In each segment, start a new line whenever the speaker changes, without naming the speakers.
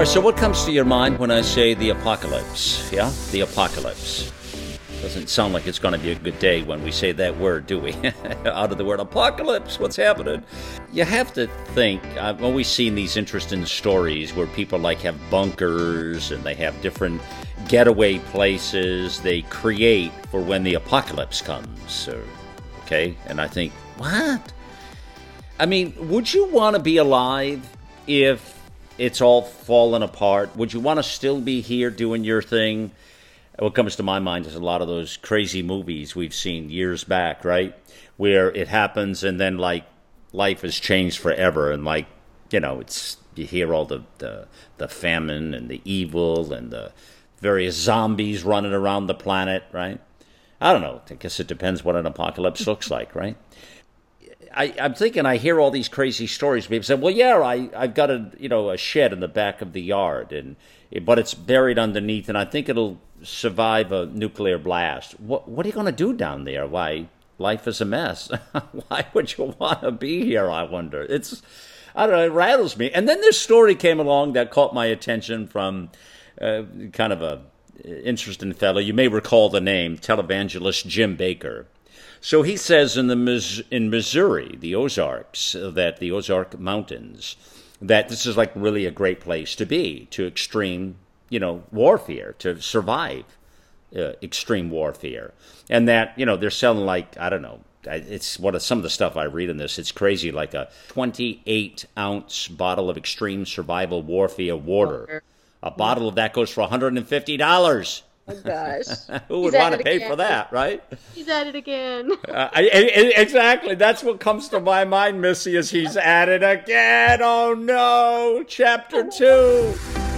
right, so what comes to your mind when I say the apocalypse? Yeah, the apocalypse. Doesn't sound like it's going to be a good day when we say that word, do we? Out of the word apocalypse, what's happening? You have to think, I've always seen these interesting stories where people have bunkers and they have different getaway places they create for when the apocalypse comes. Okay, and I think, what? I mean, would you want to be alive if it's all fallen apart? Would you want to still be here doing your thing? What comes to my mind is a lot of those crazy movies we've seen years back, right? Where it happens and then life has changed forever, and it's, you hear all the famine and the evil and the various zombies running around the planet, right? I don't know. I guess it depends what an apocalypse looks like, right? I'm thinking, I hear all these crazy stories. People say, well, yeah, I've got a shed in the back of the yard, but it's buried underneath, and I think it'll survive a nuclear blast. What are you going to do down there? Why, life is a mess. Why would you want to be here, I wonder? I don't know, it rattles me. And then this story came along that caught my attention from kind of a interesting fellow. You may recall the name, televangelist Jim Bakker. So he says in Missouri, the Ozarks, that the Ozark Mountains, that this is really a great place to be, to extreme, warfare, to survive extreme warfare. And that, they're selling I don't know, it's some of the stuff I read in this, it's crazy, a 28-ounce bottle of extreme survival warfare water. A bottle of that goes for $150.
Oh, gosh.
Who would want to pay for that, right?
He's at it again.
Exactly. That's what comes to my mind, Missy, is he's at it again. Oh, no. Chapter 2.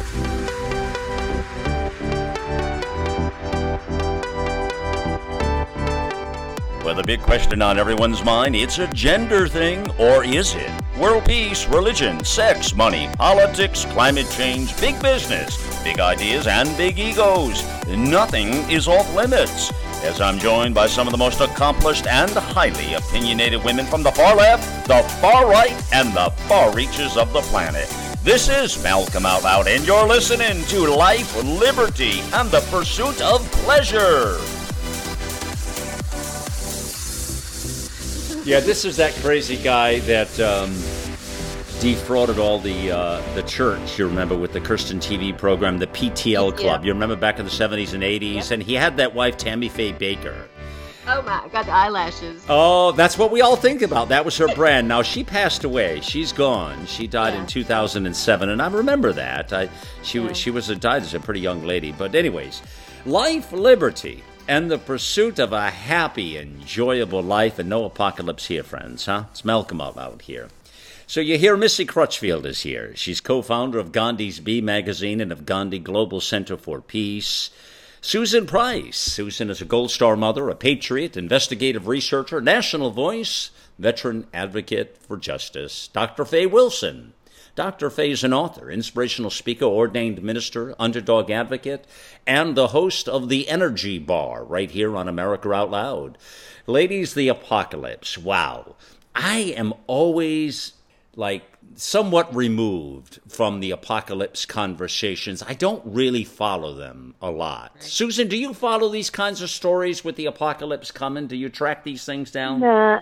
Well, the big question on everyone's mind, it's a gender thing, or is it? World peace, religion, sex, money, politics, climate change, big business, big ideas, and big egos. Nothing is off limits. As I'm joined by some of the most accomplished and highly opinionated women from the far left, the far right, and the far reaches of the planet. This is Malcolm Out Loud, and you're listening to Life, Liberty, and the Pursuit of Pleasure. Yeah, this is that crazy guy that defrauded all the church, you remember, with the Kirsten TV program, the PTL Club. Yeah. You remember back in the 70s and 80s? Yep. And he had that wife, Tammy Faye Bakker.
Oh, my God, the eyelashes.
Oh, that's what we all think about. That was her brand. Now, she passed away. She's gone. She died in 2007, and I remember that. She died as a pretty young lady. But anyways, Life, Liberty, and the pursuit of a happy, enjoyable life, and no apocalypse here, friends, huh? It's Malcolm Out Loud here. So you hear Missy Crutchfield is here. She's co-founder of Gandhi's Bee magazine and of Gandhi Global Center for Peace. Susan Price. Susan is a Gold Star mother, a patriot, investigative researcher, national voice, veteran advocate for justice. Dr. Faye Wilson. Dr. Faye is an author, inspirational speaker, ordained minister, underdog advocate, and the host of The Energy Bar right here on America Out Loud. Ladies, the apocalypse. Wow. I am always somewhat removed from the apocalypse conversations. I don't really follow them a lot. Right. Susan, do you follow these kinds of stories with the apocalypse coming? Do you track these things down?
Nah.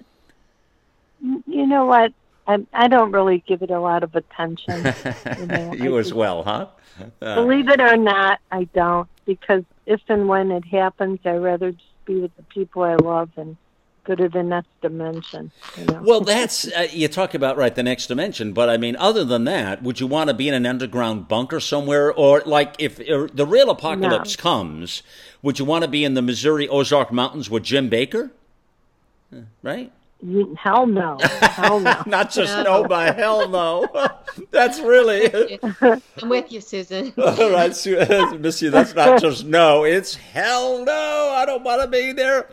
You know what? I don't really give it a lot of attention.
You as well, huh?
Believe it or not, I don't, because if and when it happens, I'd rather just be with the people I love and go to the next dimension.
Well, that's, you talk about, the next dimension, but I mean, other than that, would you want to be in an underground bunker somewhere? Or if the real apocalypse comes, would you want to be in the Missouri Ozark Mountains with Jim Bakker? Right?
Hell no. Hell no.
Not just no, but hell no. That's really...
I'm with you, Susan.
All right, Missy, that's not just no. It's hell no. I don't want to be there.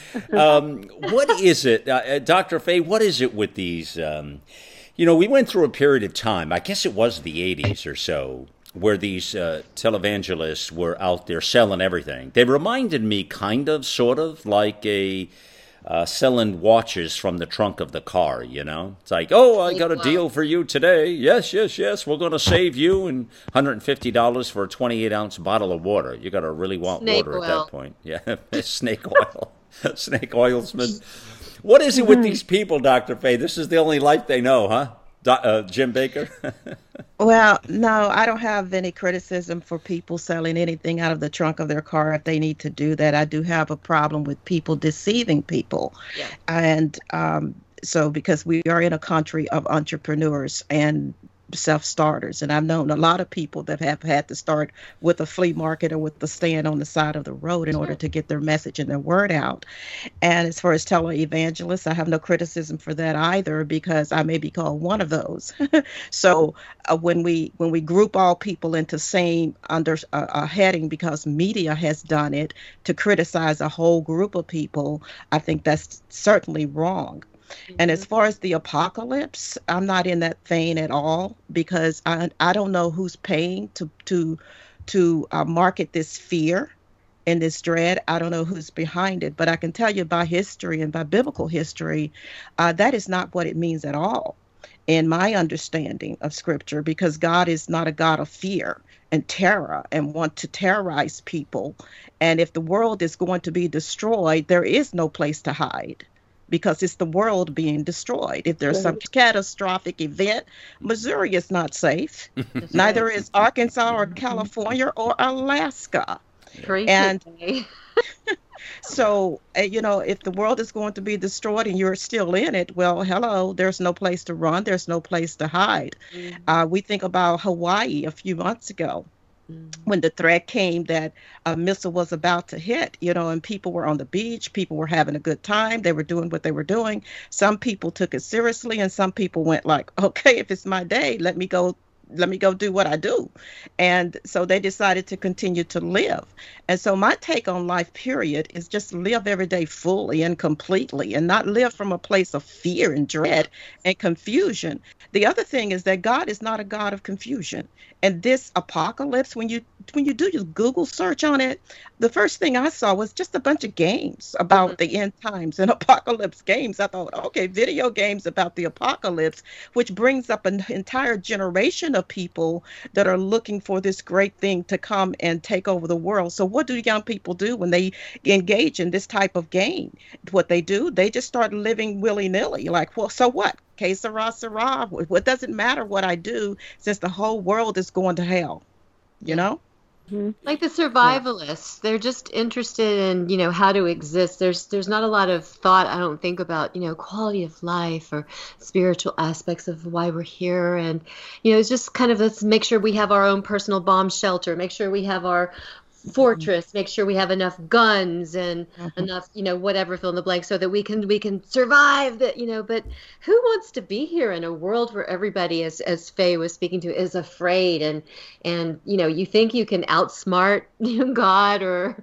What is it, Dr. Faye, what is it with these... we went through a period of time, I guess it was the 80s or so, where these televangelists were out there selling everything. They reminded me sort of like a selling watches from the trunk of the car, you know? It's like, oh, I got a deal for you today. Yes, yes, yes. We're going to save you and $150 for a 28-ounce bottle of water. You got to really want
Snake
water
oil.
at that point. Yeah, snake oil. Snake oilsman. What is it with these people, Dr. Faye? This is the only life they know, huh? Jim Baker?
Well, no, I don't have any criticism for people selling anything out of the trunk of their car if they need to do that. I do have a problem with people deceiving people.
Yeah.
And so because we are in a country of entrepreneurs and self-starters, and I've known a lot of people that have had to start with a flea market or with the stand on the side of the road in order to get their message and their word out. And as far as televangelists, I have no criticism for that either, because I may be called one of those. So when we group all people into same under a heading because media has done it to criticize a whole group of people, I think that's certainly wrong. And as far as the apocalypse, I'm not in that vein at all, because I don't know who's paying to market this fear and this dread. I don't know who's behind it, but I can tell you by history and by biblical history, that is not what it means at all in my understanding of Scripture, because God is not a God of fear and terror and want to terrorize people. And if the world is going to be destroyed, there is no place to hide, because it's the world being destroyed. If there's some catastrophic event, Missouri is not safe. Neither is Arkansas or California or Alaska. And so, if the world is going to be destroyed and you're still in it, well, hello, there's no place to run. There's no place to hide. We think about Hawaii a few months ago, when the threat came that a missile was about to hit, and people were on the beach, people were having a good time, they were doing what they were doing. Some people took it seriously, and some people went like, okay, if it's my day, let me go do what I do. And so they decided to continue to live. And so my take on life, period, is just live every day fully and completely, and not live from a place of fear and dread and confusion. The other thing is that God is not a God of confusion. And this apocalypse, when you do your Google search on it, the first thing I saw was just a bunch of games about the end times and apocalypse games. I thought, okay, video games about the apocalypse, which brings up an entire generation of people that are looking for this great thing to come and take over the world. So what do young people do when they engage in this type of game? What they do, they just start living willy-nilly. Like, well, so what? Que sera, sera. What does it matter what I do, since the whole world is going to hell, Like
the survivalists, they're just interested in, how to exist. There's not a lot of thought, I don't think, about, quality of life or spiritual aspects of why we're here. And, it's just kind of, let's make sure we have our own personal bomb shelter, make sure we have our fortress, make sure we have enough guns and enough, whatever, fill in the blank, so that we can survive that, but who wants to be here in a world where everybody, as Faye was speaking to, is afraid and you think you can outsmart God or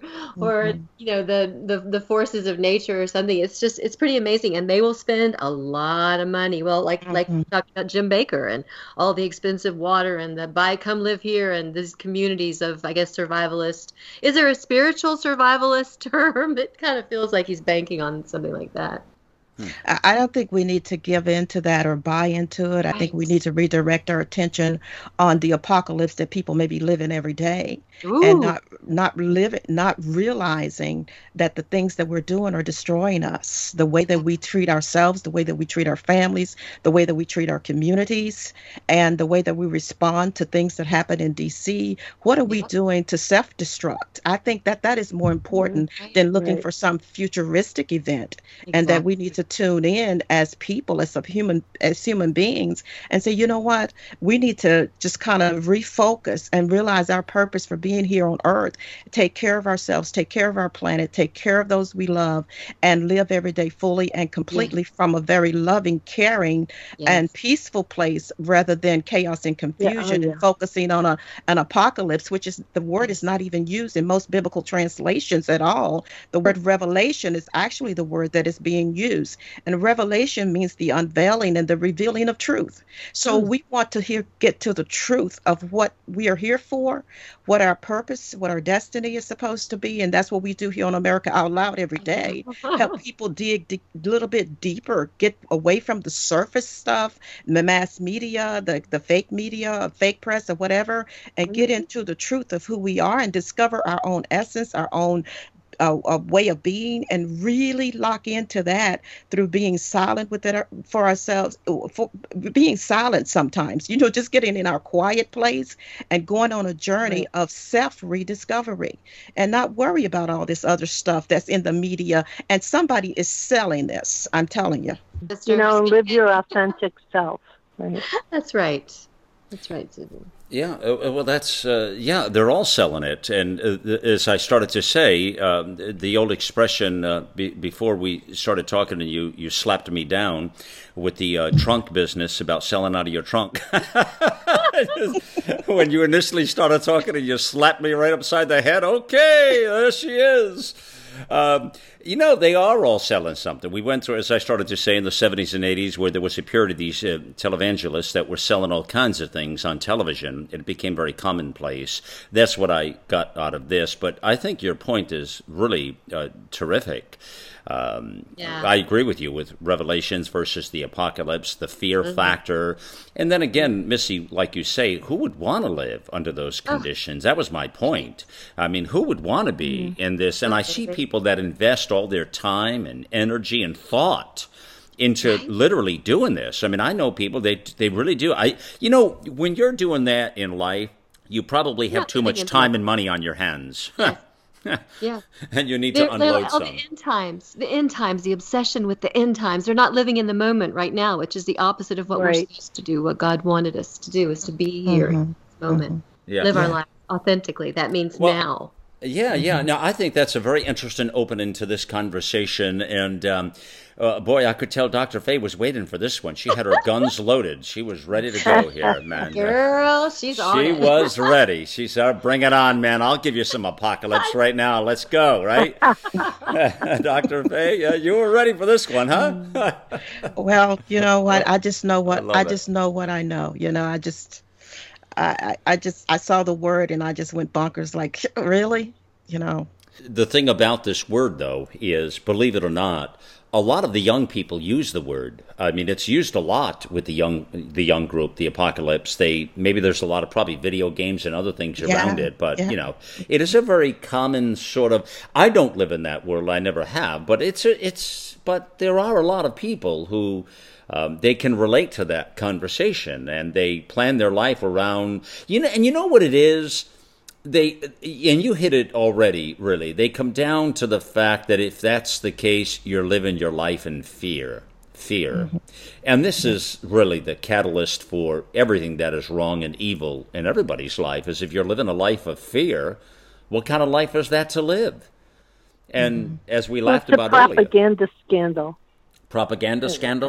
the forces of nature or something. It's pretty amazing, and they will spend a lot of money. Well, like we talked about Jim Baker and all the expensive water and the come live here and these communities of, I guess, survivalists. Is there a spiritual survivalist term? It kind of feels like he's banking on something like that.
I don't think we need to give in to that or buy into it. I think we need to redirect our attention on the apocalypse that people may be living every day. Ooh. And not realizing that the things that we're doing are destroying us. The way that we treat ourselves, the way that we treat our families, the way that we treat our communities, and the way that we respond to things that happen in DC. What are we doing to self-destruct? I think that is more important than looking for some futuristic event, and that we need to tune in as people, as human beings, and say, you know what, we need to just kind of refocus and realize our purpose for being here on earth. Take care of ourselves, take care of our planet, take care of those we love, and live every day fully and completely from a very loving, caring, and peaceful place, rather than chaos and confusion and focusing on an apocalypse, which is, the word is not even used in most biblical translations at all. The word revelation is actually the word that is being used. truths. And revelation means the unveiling and the revealing of truth. So we want to get to the truth of what we are here for, what our purpose, what our destiny is supposed to be. And that's what we do here on America Out Loud every day. Help people dig a little bit deeper, get away from the surface stuff, the mass media, the fake media, fake press or whatever, and get into the truth of who we are and discover our own essence, our own a way of being, and really lock into that through being silent with it for ourselves, for being silent sometimes, just getting in our quiet place and going on a journey of self-rediscovery and not worry about all this other stuff that's in the media. And somebody is selling this, I'm telling you.
Live your authentic self. Right?
That's right. That's right, Susan.
Yeah, well, that's, they're all selling it. And as I started to say, the old expression before we started talking to you, you slapped me down with the trunk business about selling out of your trunk. When you initially started talking and you slapped me right upside the head, okay, there she is. They are all selling something. We went through, as I started to say, in the 70s and 80s, where there was a period of these televangelists that were selling all kinds of things on television. It became very commonplace. That's what I got out of this. But I think your point is really terrific. I agree with you with Revelations versus the Apocalypse, the fear factor. And then again, Missy, like you say, who would want to live under those conditions? That was my point. I mean, who would want to be in this? And I see people that invest all their time and energy and thought into literally doing this. I mean, I know people, they really do. When you're doing that in life, you probably have too much time and money on your hands.
Yeah.
And you need to unload some.
The end times, the obsession with the end times. They're not living in the moment right now, which is the opposite of what we're supposed to do. What God wanted us to do is to be here in this moment. Live our life authentically. That means now.
Yeah. Now, I think that's a very interesting opening to this conversation. And, boy, I could tell Dr. Faye was waiting for this one. She had her guns loaded. She was ready to go here, man.
Girl, she's on it.
She was ready. She said, bring it on, man. I'll give you some apocalypse right now. Let's go, right? Dr. Faye, you were ready for this one, huh?
Well, you know what? I just know what I know. I saw the word and I just went bonkers, like, really?
The thing about this word, though, is, believe it or not, a lot of the young people use the word. I mean, it's used a lot with the young group, the Apocalypse. Maybe there's a lot of probably video games and other things around it, but it is a very common sort of. I don't live in that world. I never have, but but there are a lot of people who. They can relate to that conversation, and they plan their life around, and you know what it is? And you hit it already, really. They come down to the fact that if that's the case, you're living your life in fear. And this is really the catalyst for everything that is wrong and evil in everybody's life, is if you're living a life of fear, what kind of life is that to live? And as we laughed about earlier.
Propaganda scandal.
Propaganda scandal?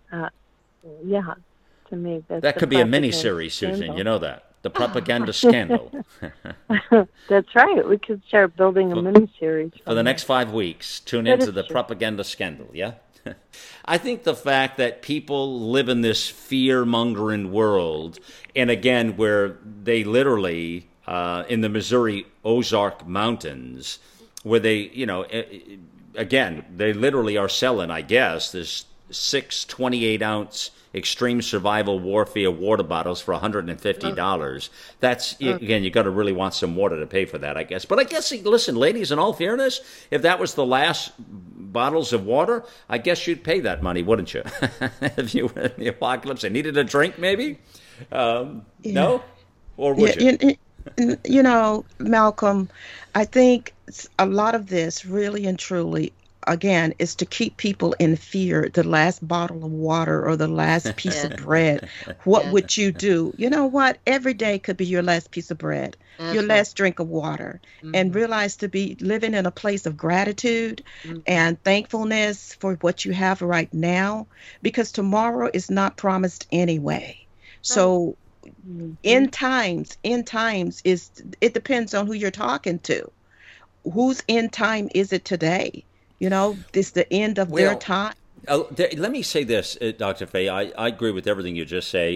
To me.
That could be a mini-series, Susan. You know that. The propaganda scandal.
That's right. We could start building a mini-series.
For the next 5 weeks, tune into the propaganda scandal, yeah? I think the fact that people live in this fear-mongering world, and again, where they literally, in the Missouri Ozark Mountains, where they, again, they literally are selling, I guess, this 6 28-ounce extreme survival warfare water bottles for $150. That's, again, you got to really want some water to pay for that, I guess. But I guess, listen, ladies, in all fairness, if that was the last bottles of water, I guess you'd pay that money, wouldn't you? If you were in the apocalypse and needed a drink, maybe? No? Or would you?
Malcolm, I think a lot of this really and truly, again, is to keep people in fear. The last bottle of water or the last piece of bread. What would you do? You know what? Every day could be your last piece of bread, your last drink of water, and realize to be living in a place of gratitude and thankfulness for what you have right now, because tomorrow is not promised anyway. So end times it depends on who you're talking to. Whose end time is it today? This the end of their time.
Let me say this, Dr. Fay. I agree with everything you just say.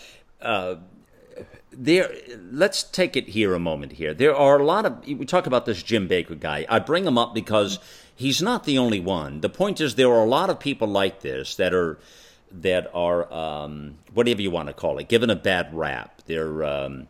Let's take it here a moment here. There are a lot of, we talk about this Jim Bakker guy. I bring him up because he's not the only one. The point is there are a lot of people like this that are whatever you want to call it, given a bad rap. They're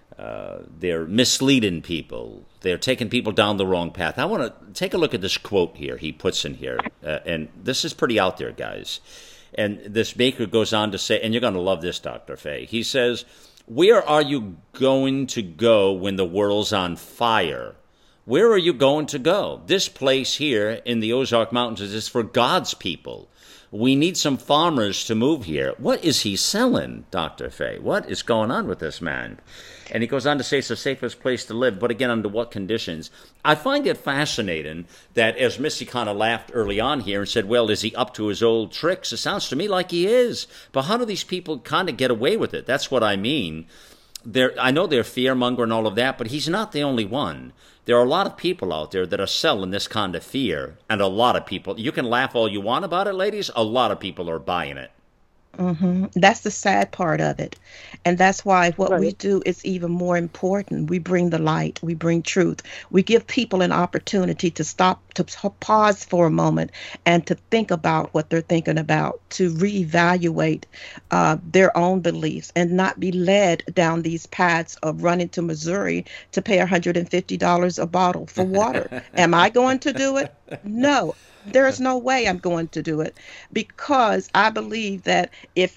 misleading people. They're taking people down the wrong path. I want to take a look at this quote here he puts in here. And this is pretty out there, guys. And this Bakker goes on to say, and you're going to love this, Dr. Fay. He says, "Where are you going to go when the world's on fire? Where are you going to go? This place here in the Ozark Mountains is for God's people. We need some farmers to move here." What is he selling, Dr. Fay? What is going on with this man? And he goes on to say it's the safest place to live, but again, under what conditions? I find it fascinating that as Missy kind of laughed early on here and said, well, is he up to his old tricks? It sounds to me like he is. But how do these people kind of get away with it? That's what I mean. I know they're fear-monger and all of that, but he's not the only one. There are a lot of people out there that are selling this kind of fear, and a lot of people, you can laugh all you want about it, ladies, a lot of people are buying it.
That's the sad part of it. And that's why what we do is even more important. We bring the light. We bring truth. We give people an opportunity to stop, to pause for a moment and to think about what they're thinking about, to reevaluate their own beliefs and not be led down these paths of running to Missouri to pay $150 a bottle for water. Am I going to do it? No. There's no way I'm going to do it, because I believe that if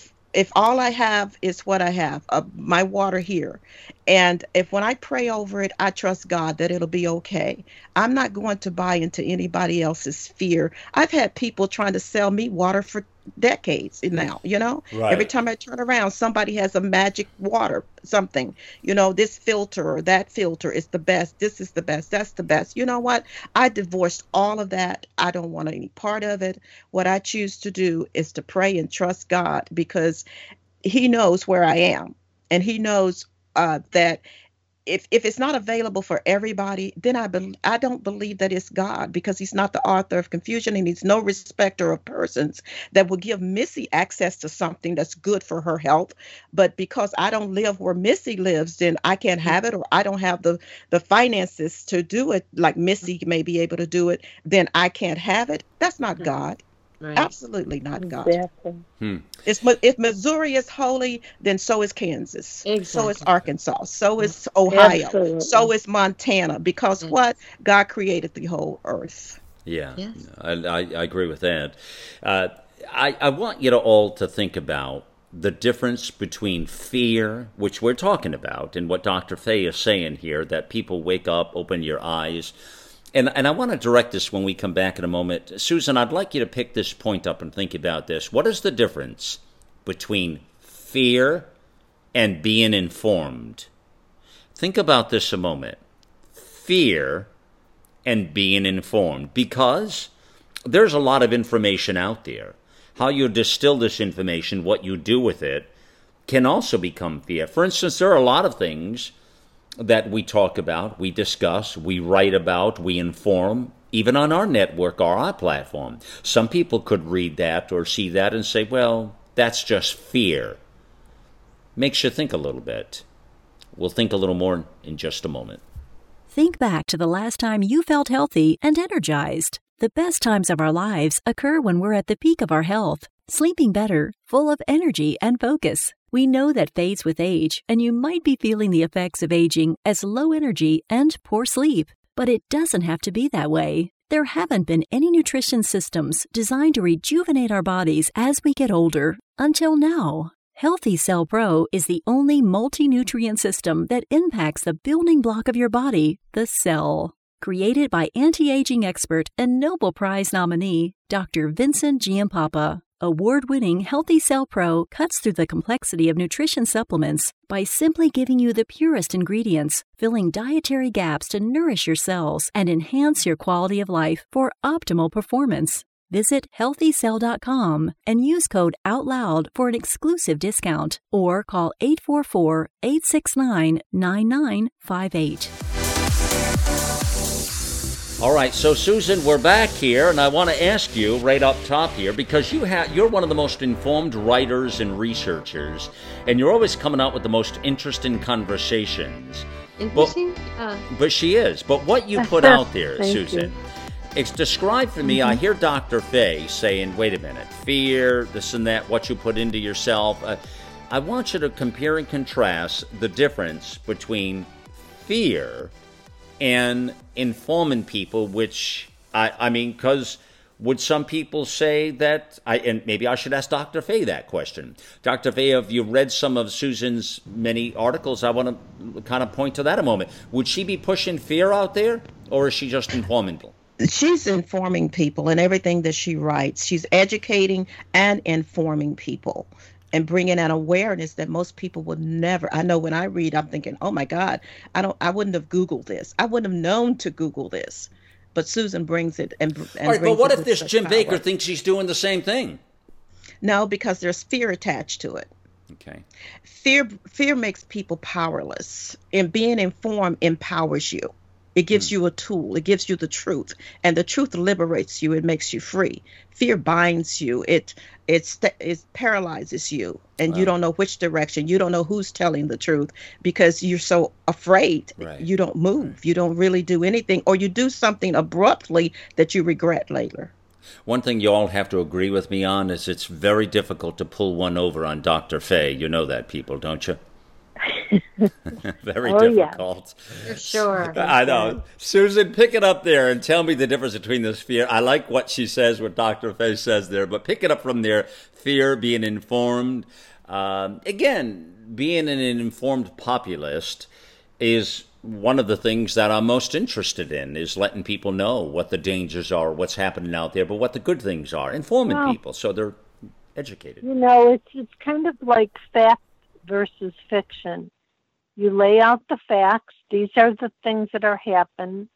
all I have is what I have, my water here, and if when I pray over it, I trust God that it'll be okay. I'm not going to buy into anybody else's fear. I've had people trying to sell me water for decades now, Right. Every time I turn around, somebody has a magic water, something, this filter or that filter is the best. This is the best. That's the best. You know what? I divorced all of that. I don't want any part of it. What I choose to do is to pray and trust God, because he knows where I am, and he knows that if it's not available for everybody, then I don't believe that it's God, because he's not the author of confusion, and he's no respecter of persons that will give Missy access to something that's good for her health. But because I don't live where Missy lives, then I can't have it, or I don't have the finances to do it like Missy may be able to do it, then I can't have it. That's not God. Right. Absolutely not God. Exactly. If Missouri is holy, then so is Kansas. Exactly. So is Arkansas. So is Ohio. Absolutely. So is Montana. Because what? God created the whole earth.
Yeah, yes. I agree with that. I want you to all to think about the difference between fear, which we're talking about, and what Dr. Fay is saying here, that people wake up, open your eyes. And I want to direct this when we come back in a moment. Susan, I'd like you to pick this point up and think about this. What is the difference between fear and being informed? Think about this a moment. Fear and being informed. Because there's a lot of information out there. How you distill this information, what you do with it, can also become fear. For instance, there are a lot of things that we talk about, we discuss, we write about, we inform, even on our network or our platform. Some people could read that or see that and say, well, that's just fear. Makes you think a little bit. We'll think a little more in just a moment.
Think back to the last time you felt healthy and energized. The best times of our lives occur when we're at the peak of our health, sleeping better, full of energy and focus. We know that fades with age, and you might be feeling the effects of aging as low energy and poor sleep. But it doesn't have to be that way. There haven't been any nutrition systems designed to rejuvenate our bodies as we get older until now. Healthy Cell Pro is the only multi-nutrient system that impacts the building block of your body, the cell. Created by anti-aging expert and Nobel Prize nominee, Dr. Vincent Giampapa. Award-winning Healthy Cell Pro cuts through the complexity of nutrition supplements by simply giving you the purest ingredients, filling dietary gaps to nourish your cells and enhance your quality of life for optimal performance. Visit healthycell.com and use code OUTLOUD for an exclusive discount, or call 844-869-9958.
All right, so Susan, we're back here, and I want to ask you right up top here, because you're one of the most informed writers and researchers, and you're always coming out with the most interesting conversations.
Interesting?
But she is. But what you put out there,
Thank
Susan,
you.
it's described for me. I hear Dr. Faye saying, wait a minute, fear, this and that, what you put into yourself. I want you to compare and contrast the difference between fear and informing people, which, I mean, because would some people say that, and maybe I should ask Dr. Faye that question. Dr. Faye, have you read some of Susan's many articles? I want to kind of point to that a moment. Would she be pushing fear out there, or is she just informing people?
She's informing people in everything that she writes. She's educating and informing people and bringing an awareness that most people would never. I know when I read, I'm thinking, oh my God, I wouldn't have Googled this. I wouldn't have known to Google this. But Susan brings it and
all right, but what if this Jim Baker thinks she's doing the same thing?
No, because there's fear attached to it.
Okay.
Fear makes people powerless, and being informed empowers you. It gives you a tool. It gives you the truth, and the truth liberates you. It makes you free. Fear binds you. It paralyzes you, and you don't know which direction. You don't know who's telling the truth because you're so afraid.
Right.
You don't move. Right. You don't really do anything, or you do something abruptly that you regret later.
One thing you all have to agree with me on is it's very difficult to pull one over on Dr. Faye. You know that, people, don't you? Very difficult.
Yeah. For sure.
I know. Susan, pick it up there and tell me the difference between this fear. I like what she says, what Dr. Faye says there, but pick it up from there. Fear, being informed. Again, being an informed populist is one of the things that I'm most interested in, is letting people know what the dangers are, what's happening out there, but what the good things are, informing people so they're educated.
You know, it's kind of like fact versus fiction. You lay out the facts. These are the things that are happening.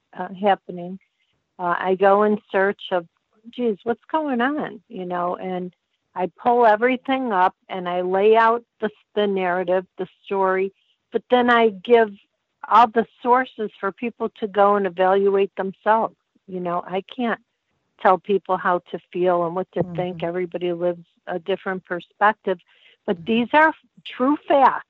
I go in search of, geez, what's going on? You know, and I pull everything up and I lay out the narrative, the story, but then I give all the sources for people to go and evaluate themselves. You know, I can't tell people how to feel and what to think. Everybody lives a different perspective, but these are true facts.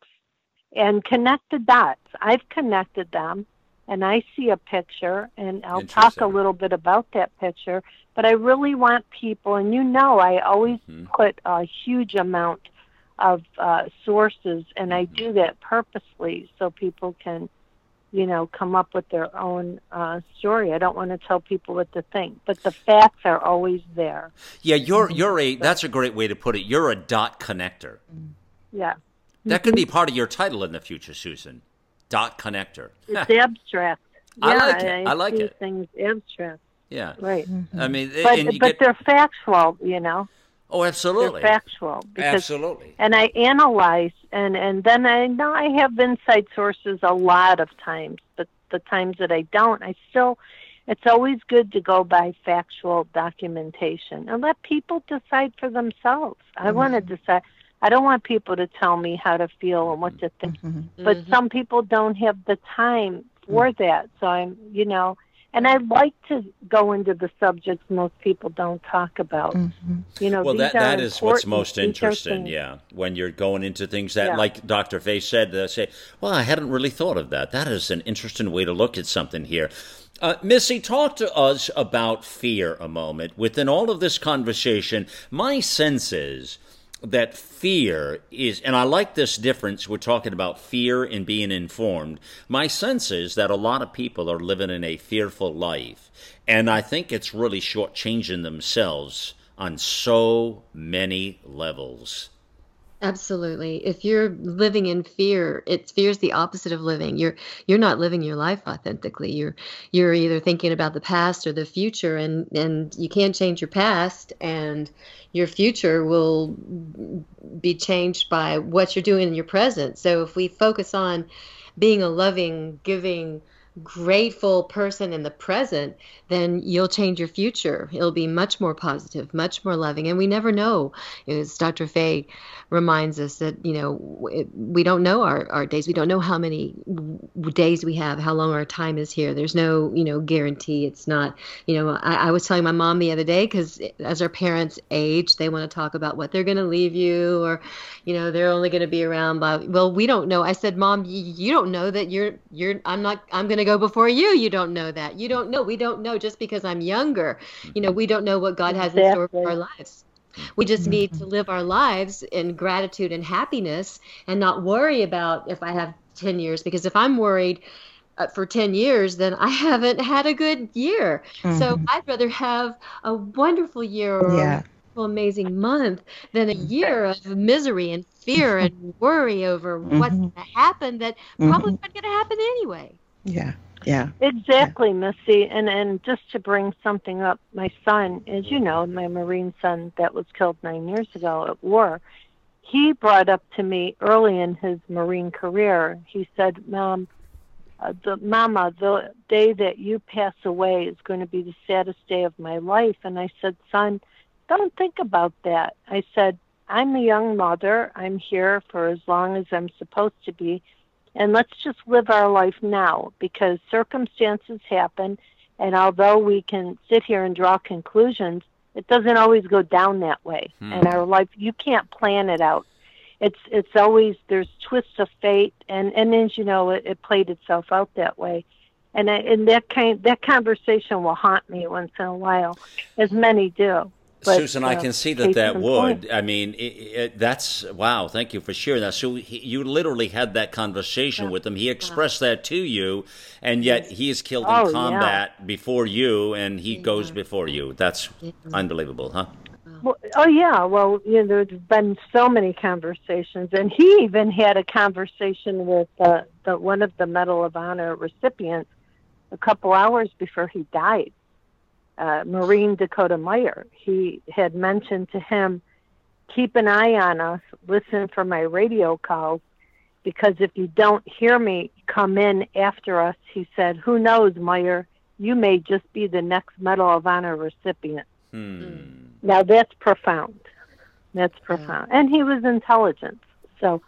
And connect the dots. I've connected them, and I see a picture, and I'll talk a little bit about that picture. But I really want people, and you know, I always put a huge amount of sources, and I do that purposely so people can, you know, come up with their own story. I don't want to tell people what to think, but the facts are always there.
Yeah, that's a great way to put it. You're a dot connector.
Yeah.
That could be part of your title in the future, Susan. Dot connector.
It's abstract.
I like it. I like it.
Things abstract.
Yeah.
Right.
I mean,
but they're factual, you know.
Oh, absolutely.
They're factual.
Absolutely.
And I analyze, and then I know I have inside sources a lot of times, but the times that I don't, it's always good to go by factual documentation and let people decide for themselves. I want to decide. I don't want people to tell me how to feel and what to think, but some people don't have the time for that. So I'm, you know, and I like to go into the subjects most people don't talk about. You know,
well, that is what's most
These
interesting. Yeah, when you're going into things that, like Dr. Faye said, say, well, I hadn't really thought of that. That is an interesting way to look at something here. Missy, talk to us about fear a moment. Within all of this conversation, my sense is that fear is, and I like this difference, we're talking about fear and being informed. My sense is that a lot of people are living in a fearful life, and I think it's really shortchanging themselves on so many levels.
Absolutely. If you're living in fear, fear's the opposite of living. You're not living your life authentically. You're either thinking about the past or the future, and you can't change your past, and your future will be changed by what you're doing in your present. So if we focus on being a loving, giving, grateful person in the present, then you'll change your future. It'll be much more positive, much more loving. And we never know. As Dr. Faye reminds us that, we don't know our days. We don't know how many days we have, how long our time is here. There's no, guarantee. It's not, I was telling my mom the other day, because as our parents age, they want to talk about what they're going to leave you, or, they're only going to be around by, well, we don't know. I said, Mom, you don't know that I'm going to go before you. You don't know that. You don't know. We don't know just because I'm younger. We don't know what God has in store for our lives. We just need to live our lives in gratitude and happiness, and not worry about if I have 10 years, because if I'm worried for 10 years, then I haven't had a good year. So I'd rather have a wonderful year or a wonderful, amazing month than a year of misery and fear and worry over what's going to happen that probably not going to happen anyway.
Yeah.
Exactly, Missy. And just to bring something up, my son, as you know, my Marine son that was killed 9 years ago at war, he brought up to me early in his Marine career, he said, Mama, the day that you pass away is going to be the saddest day of my life. And I said, son, don't think about that. I said, I'm a young mother. I'm here for as long as I'm supposed to be. And let's just live our life now, because circumstances happen. And although we can sit here and draw conclusions, it doesn't always go down that way. And our life, you can't plan it out. It's always, there's twists of fate. And as you know, it played itself out that way. And that conversation will haunt me once in a while, as many do. But,
Susan, I can see that would. I mean, that's, wow, thank you for sharing that. So you literally had that conversation with him. He expressed that to you, and yet he is killed in combat before you, and he goes before you. That's unbelievable, huh?
Well, well, there's been so many conversations, and he even had a conversation with one of the Medal of Honor recipients a couple hours before he died. Marine Dakota Meyer. He had mentioned to him, keep an eye on us, listen for my radio calls, because if you don't hear me, come in after us. He said, who knows, Meyer, you may just be the next Medal of Honor recipient. Now that's profound. That's profound. And he was intelligent. So,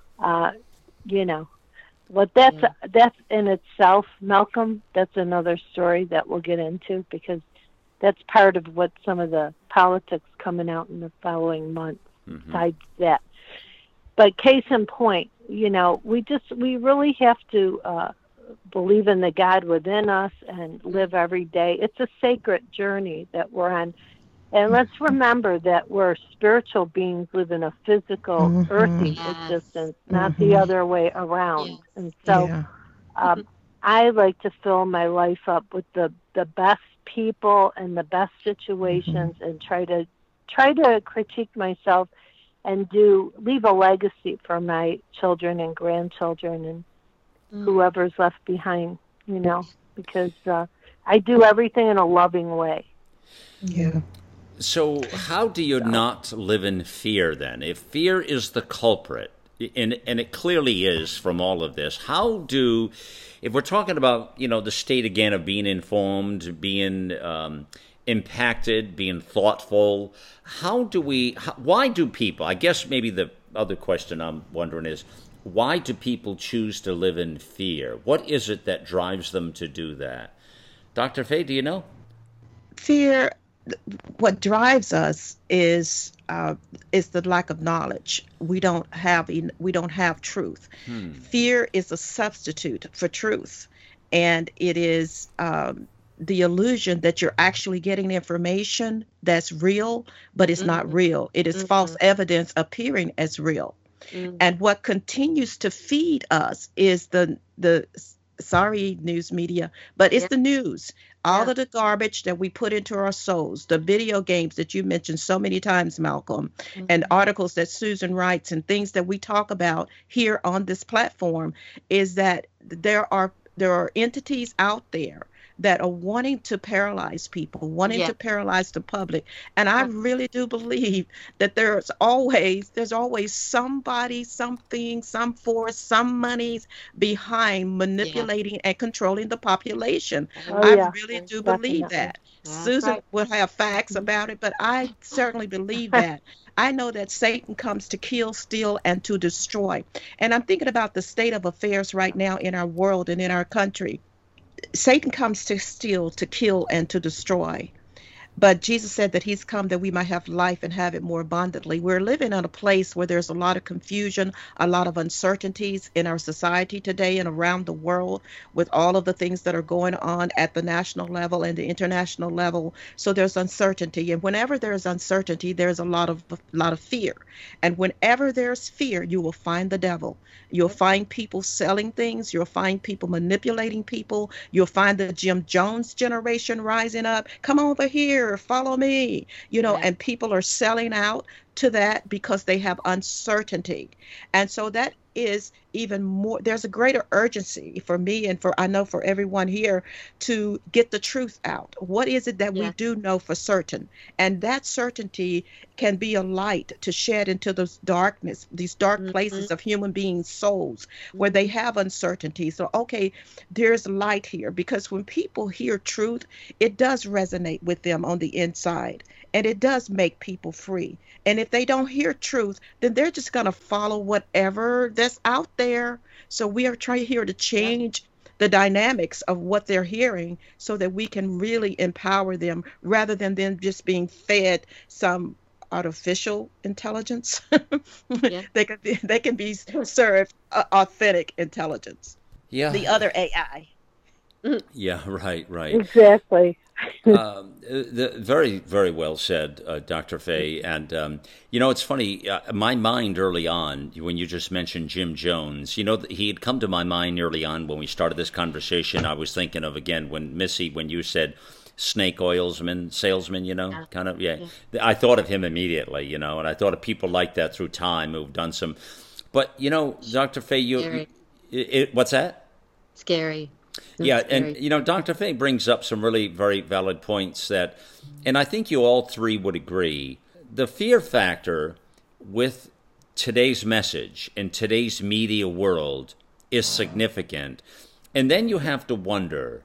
well, that's in itself, Malcolm, that's another story that we'll get into, because that's part of what some of the politics coming out in the following months besides that. But case in point, we really have to believe in the God within us and live every day. It's a sacred journey that we're on. And let's remember that we're spiritual beings living a physical, earthy existence, not the other way around. Yes. And so I like to fill my life up with the best people and the best situations, and try to critique myself and leave a legacy for my children and grandchildren and whoever's left behind, because I do everything in a loving way.
Yeah.
So how do you not live in fear then? If fear is the culprit, and it clearly is from all of this, if we're talking about, the state again of being informed, being impacted, being thoughtful, why do people, I guess maybe the other question I'm wondering is, why do people choose to live in fear? What is it that drives them to do that? Dr. Faye, do you know?
Fear, what drives us is the lack of knowledge. We don't have truth. Fear is a substitute for truth, and it is the illusion that you're actually getting information that's real, but it's not real. It is false evidence appearing as real. And what continues to feed us is the sorry, news media, but it's the news. All of the garbage that we put into our souls, the video games that you mentioned so many times, Malcolm, and articles that Susan writes, and things that we talk about here on this platform, is that there are entities out there that are wanting to paralyze people, wanting
Yeah.
to paralyze the public. And I really do believe that there's always somebody, something, some force, some monies behind manipulating and controlling the population.
Oh,
I
yeah,
really do believe
definitely.
that.
That's
Susan
right.
would have facts about it, but I certainly believe that. I know that Satan comes to kill, steal, and to destroy. And I'm thinking about the state of affairs right now in our world and in our country. Satan comes to steal, to kill, and to destroy. But Jesus said that he's come that we might have life and have it more abundantly. We're living in a place where there's a lot of confusion, a lot of uncertainties in our society today and around the world with all of the things that are going on at the national level and the international level. So there's uncertainty. And whenever there's uncertainty, there's a lot of fear. And whenever there's fear, you will find the devil. You'll find people selling things. You'll find people manipulating people. You'll find the Jim Jones generation rising up. Come over here, follow me. And people are selling out to that because they have uncertainty. And so that is even more, there's a greater urgency for me and I know for everyone here to get the truth out. What is it that we do know for certain? And that certainty can be a light to shed into those darkness, these dark places of human beings' souls where they have uncertainty. So, okay, there's light here, because when people hear truth, it does resonate with them on the inside and it does make people free. And if they don't hear truth, then they're just going to follow whatever that's out there. So we are trying here to change the dynamics of what they're hearing so that we can really empower them rather than them just being fed some artificial intelligence. They can be served authentic intelligence.
Yeah.
The other AI.
Yeah, right.
Exactly.
Very, very well said, Dr. Fay. And, it's funny, my mind early on, when you just mentioned Jim Jones, he had come to my mind early on when we started this conversation. I was thinking of, again, when you said snake salesman, kind of, I thought of him immediately, and I thought of people like that through time who've done some. But, Dr. Fay, what's that?
Scary.
Yeah, and Dr. Fay brings up some really very valid points and I think you all three would agree. The fear factor with today's message in today's media world is significant. And then you have to wonder,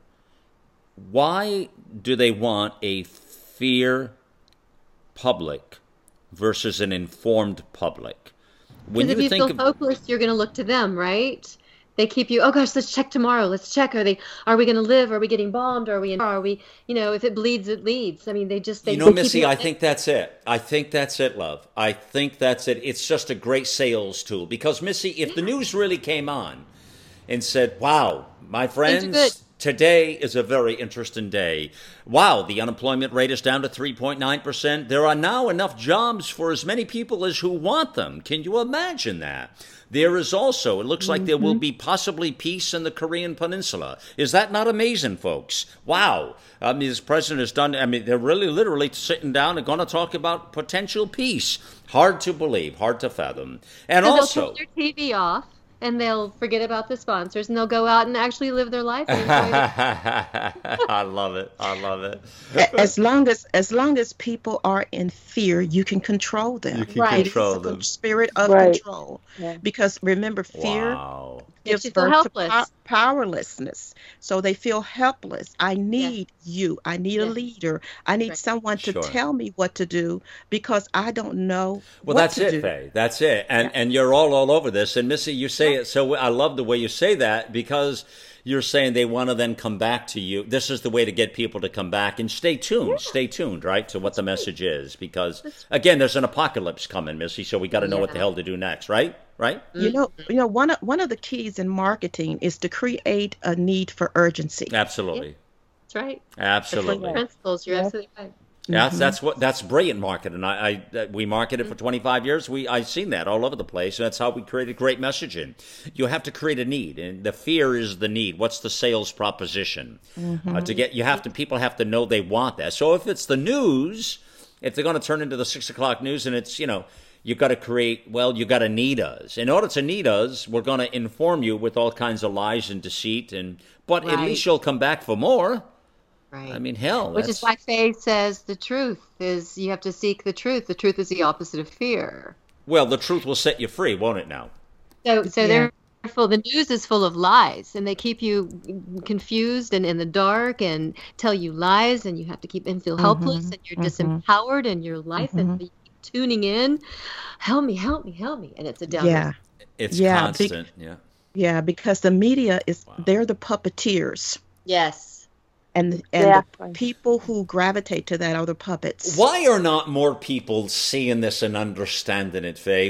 why do they want a fear public versus an informed public?
Because if you feel hopeless, you're going to look to them, right? They keep you, oh gosh, let's check tomorrow. Let's check. Are we going to live? Are we getting bombed? Are we, if it bleeds, it leads. I mean, they
Missy, I think that's it. I think that's it, love. I think that's it. It's just a great sales tool because, Missy, if the news really came on and said, wow, my friends, today is a very interesting day. Wow, the unemployment rate is down to 3.9%. There are now enough jobs for as many people as who want them. Can you imagine that? There is also, it looks like there will be possibly peace in the Korean Peninsula. Is that not amazing, folks? Wow. This president has done, they're really literally sitting down and going to talk about potential peace. Hard to believe, hard to fathom. And
so
also,
they'll turn their TV off and they'll forget about the sponsors and they'll go out and actually live their life.
I love it.
As long as people are in fear, you can control them.
You can control them.
Spirit of control. Yeah. Because remember, fear gives birth to powerlessness. So they feel helpless. I need you. I need a leader. I need someone to tell me what to do because I don't know what to do. Well, that's it,
Faye. That's it. And you're all over this. And Missy, you say it. So I love the way you say that because you're saying they want to then come back to you. This is the way to get people to come back and stay tuned. Yeah. Stay tuned, right, to what the message is. Because, again, there's an apocalypse coming, Missy, so we got to know what the hell to do next, right? Right?
You know, one of the keys in marketing is to create a need for urgency.
Absolutely.
Yeah. That's right.
Absolutely.
Principles. You're absolutely right.
Yeah, that's brilliant marketing. We marketed for 25 years. I've seen that all over the place. And that's how we created great messaging. You have to create a need, and the fear is the need. What's the sales proposition? People have to know they want that. So if it's the news, if they're going to turn into the 6 o'clock news, and it's you've got to create. Well, you got to need us. In order to need us, we're going to inform you with all kinds of lies and deceit, but at least you'll come back for more.
Right.
I mean, hell,
Which is why Faye says the truth is you have to seek the truth. The truth is the opposite of fear.
well, the truth will set you free, won't it now?
So
Yeah.
therefore, the news is full of lies, and they keep you confused and in the dark, and tell you lies, and you have to keep and feel helpless, and you're disempowered in your life, and you keep tuning in. Help me, help me, help me, and it's a downward.
Yeah.
It's
Yeah,
constant. Yeah.
Yeah, because the media they're the puppeteers.
Yes.
And
Exactly.
the people who gravitate to that are the puppets.
Why are not more people seeing this and understanding it, Faye?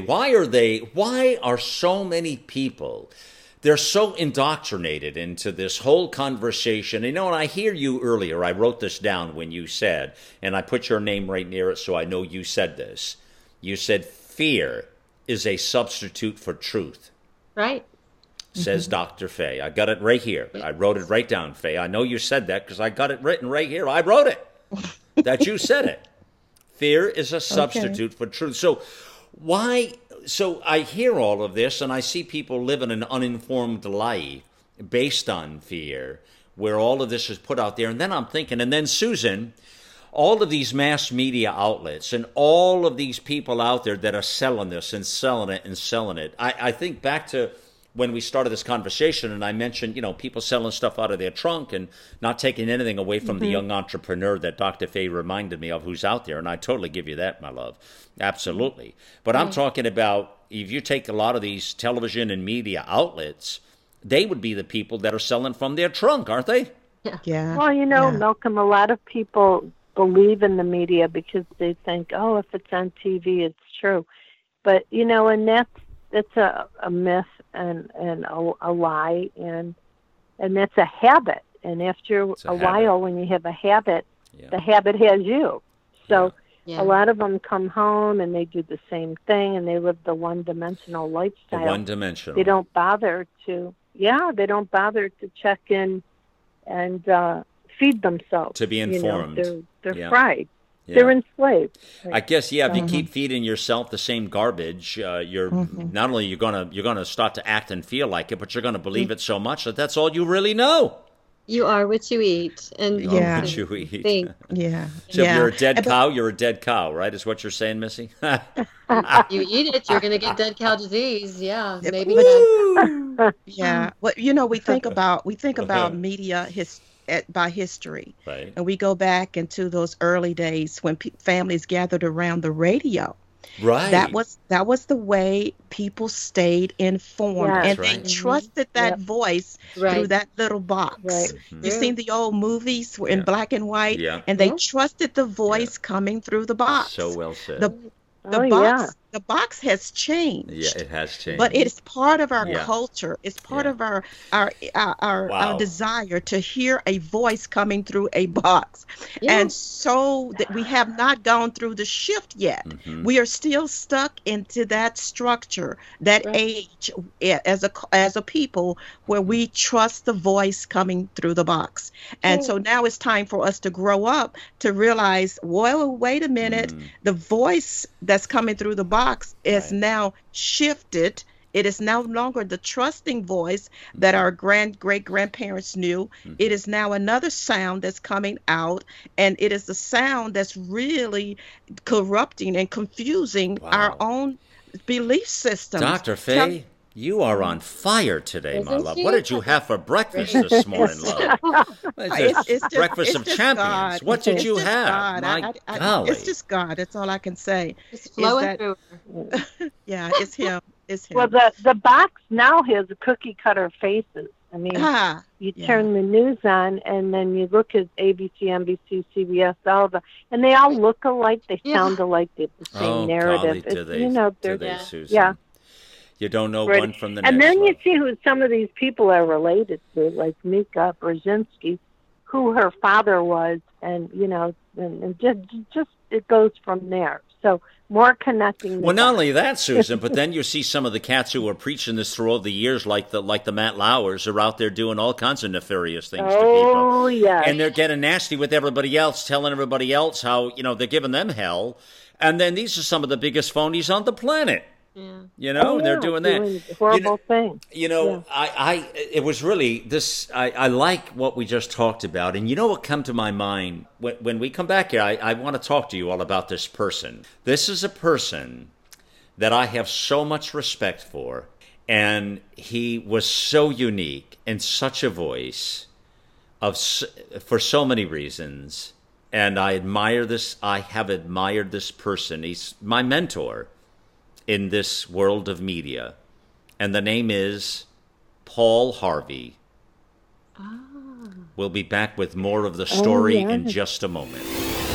Why are so many people, they're so indoctrinated into this whole conversation? You know, and I hear you earlier, I wrote this down when you said, and I put your name right near it so I know you said this. You said, fear is a substitute for truth.
Right.
Says Dr. Faye. I got it right here. I wrote it right down, Faye. I know you said that because I got it written right here. I wrote it. That you said it. Fear is a substitute for truth. So why? So I hear all of this and I see people living an uninformed life based on fear, where all of this is put out there. And then I'm thinking, and then Susan, all of these mass media outlets and all of these people out there that are selling this and selling it and selling it. I think back to when we started this conversation and I mentioned, people selling stuff out of their trunk and not taking anything away from the young entrepreneur that Dr. Faye reminded me of who's out there. And I totally give you that, my love. Absolutely. But I'm talking about if you take a lot of these television and media outlets, they would be the people that are selling from their trunk, aren't they?
Yeah.
Well, Malcolm, a lot of people believe in the media because they think, oh, if it's on TV, it's true. But, and that's a myth and a lie, and that's a habit. And after a while, when you have a habit, the habit has you. So a lot of them come home and they do the same thing, and they live the one-dimensional lifestyle.
One-dimensional.
They don't bother to, check in and feed themselves.
To be informed.
They're fried.
Yeah.
They're enslaved.
I guess, if you keep feeding yourself the same garbage, you're not only you're gonna start to act and feel like it, but you're gonna believe it so much that that's all you really know.
You are what you eat, and
What you eat.
think.
Yeah.
So if you're a dead cow, you're a dead cow, right? Is what you're saying, Missy?
You eat it, you're going to get dead cow disease. Yeah, maybe.
Yeah. Well, we think about media by history,
Right.
and we go back into those early days when families gathered around the radio.
Right.
That was the way people stayed informed,
Yes.
and
That's right.
they trusted that voice through that little box.
Right.
You've seen the old movies in black and white,
Yeah.
and they trusted the voice coming through the box.
So well said.
The box has changed.
Yeah, it has changed.
But it's part of our
Yeah.
culture. It's part
Yeah.
of our
Wow.
desire to hear a voice coming through a box.
Yeah.
And so that we have not gone through the shift yet.
Mhm.
We are still stuck into that structure, that age as a people where we trust the voice coming through the box. And so now it's time for us to grow up to realize, well, wait a minute, the voice that's coming through the box is now shifted. It is no longer the trusting voice that our great grandparents knew. It is now another sound that's coming out, and it is the sound that's really corrupting and confusing our own belief systems.
Dr. Faye, you are on fire today, my
Isn't
love.
she?
What did you have for breakfast this morning, love?
It's
Breakfast
just
of champions.
God.
What did
It's
you
just
have?
God.
My golly.
It's just God. That's all I can say.
Just flowing
that-
through.
Yeah, it's him. It's him.
Well, the box now has cookie cutter faces. I mean, you turn the news on, and then you look at ABC, NBC, CBS, all of them, and they all look alike. They sound alike. They have the same narrative.
Golly, do they,
they're
do they, Susan?
yeah.
You don't know
Right.
one from the
And
next.
then you
love.
see who some of these people are related to, like Mika Brzezinski, who her father was, and and just it goes from there. So more connecting.
Well, not only that, Susan, but then you see some of the cats who are preaching this through all the years, like the Matt Lauers, are out there doing all kinds of nefarious things to people.
Oh, yeah.
And they're getting nasty with everybody else, telling everybody else how, they're giving them hell. And then these are some of the biggest phonies on the planet.
Yeah.
You know, they're doing that.
Doing horrible thing.
You know, it was really this. I like what we just talked about, and you know what come to my mind when we come back here. I want to talk to you all about this person. This is a person that I have so much respect for, and he was so unique and such a voice for so many reasons. And I admire this. I have admired this person. He's my mentor in this world of media. And the name is Paul Harvey. We'll be back with more of the story in just a moment.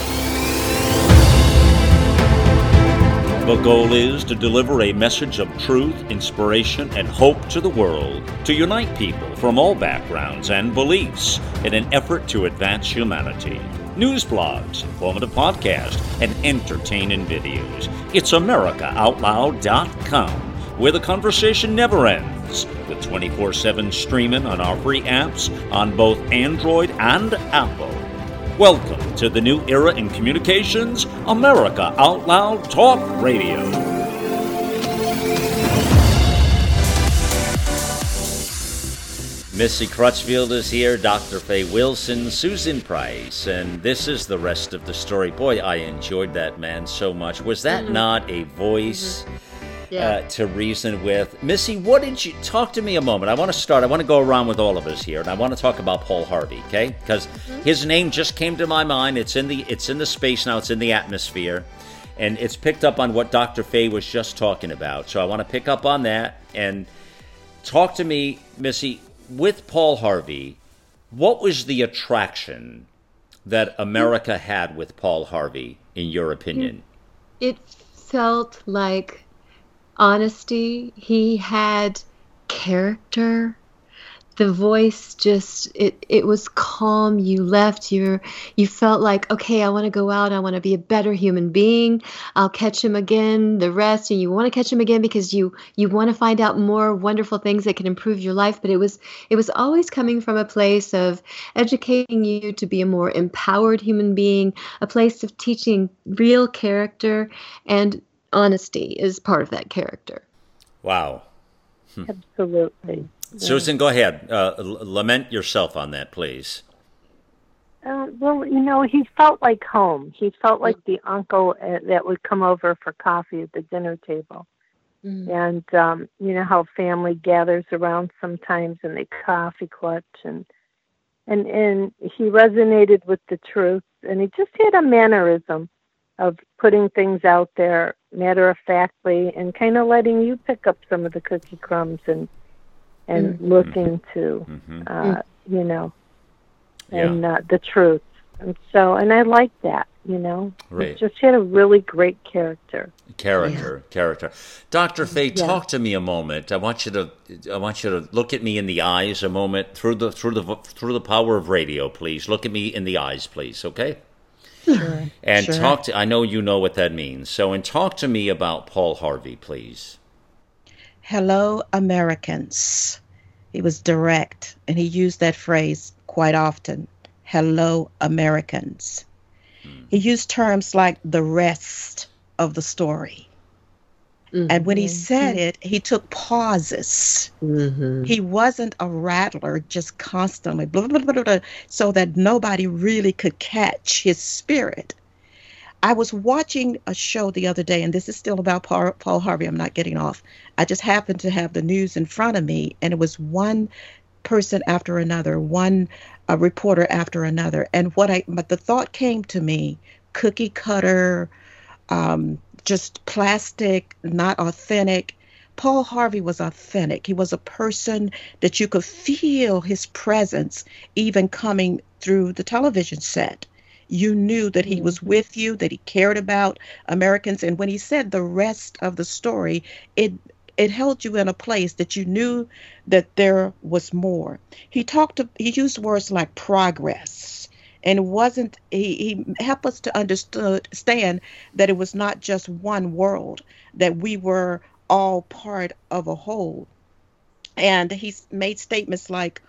The goal is to deliver a message of truth, inspiration, and hope to the world, to unite people from all backgrounds and beliefs in an effort to advance humanity. News blogs, informative podcasts, and entertaining videos. It's AmericaOutloud.com, where the conversation never ends, with 24/7 streaming on our free apps on both Android and Apple. Welcome to the new era in communications, America Out Loud Talk Radio. Missy Crutchfield is here, Dr. Faye Wilson, Susan Price, and this is the rest of the story. Boy, I enjoyed that man so much. Was that not a voice to reason with? Missy, what did you talk to me a moment? I want to go around with all of us here, and I want to talk about Paul Harvey, okay? Because his name just came to my mind. It's in the space now. It's in the atmosphere, and it's picked up on what Dr. Faye was just talking about. So I want to pick up on that and talk to me, Missy. With Paul Harvey, what was the attraction that America had with Paul Harvey, in your opinion?
It felt like honesty. He had character. The voice just, it was calm. You left, you felt like, okay, I want to go out. I want to be a better human being. I'll catch him again, the rest. And you want to catch him again because you want to find out more wonderful things that can improve your life. But it was always coming from a place of educating you to be a more empowered human being, a place of teaching real character, and honesty is part of that character.
Wow.
Absolutely.
Susan, go ahead. Lament yourself on that, please.
Well, he felt like home. He felt like the uncle that would come over for coffee at the dinner table. And how family gathers around sometimes and they coffee clutch. And he resonated with the truth. And he just had a mannerism of putting things out there matter-of-factly and kind of letting you pick up some of the cookie crumbs and looking to, the truth. And I like that, Right. He just had a really great character.
Character. Dr. Faye, talk to me a moment. I want you to look at me in the eyes a moment through the power of radio, please. Look at me in the eyes, please, okay?
Sure.
And I know you know what that means. So, talk to me about Paul Harvey, please.
Hello, Americans. He was direct, and he used that phrase quite often. Hello, Americans. He used terms like the rest of the story. And when he said it, he took pauses. He wasn't a rattler just constantly, blah, blah, blah, blah, so that nobody really could catch his spirit. I was watching a show the other day, and this is still about Paul Harvey. I'm not getting off. I just happened to have the news in front of me, and it was one person after another, one reporter after another. And but the thought came to me, cookie cutter, just plastic, not authentic. Paul Harvey was authentic. He was a person that you could feel his presence even coming through the television set. You knew that he was with you, that he cared about Americans. And when he said the rest of the story, it held you in a place that you knew that there was more. He used words like progress. And he helped us to understand that it was not just one world, that we were all part of a whole. And he made statements like,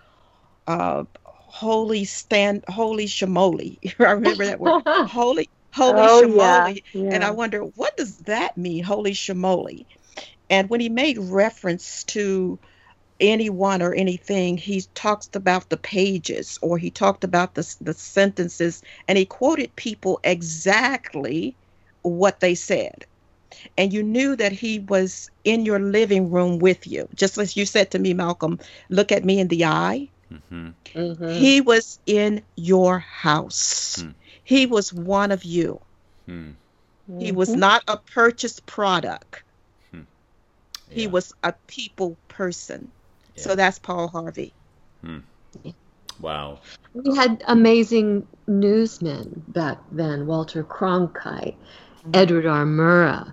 holy shamoly. I remember that word, holy shamoly. Yeah. And I wonder, what does that mean, holy shamoly? And when he made reference to anyone or anything, he talks about the pages, or he talked about the sentences, and he quoted people exactly what they said. And you knew that he was in your living room with you. Just as you said to me, Malcolm, look at me in the eye.
Mm-hmm.
Mm-hmm.
He was in your house. He was one of you. He was not a purchased product. He was a people person.
Yeah.
So that's Paul Harvey.
Wow.
We had amazing newsmen back then, Walter Cronkite, Edward R. Murrah.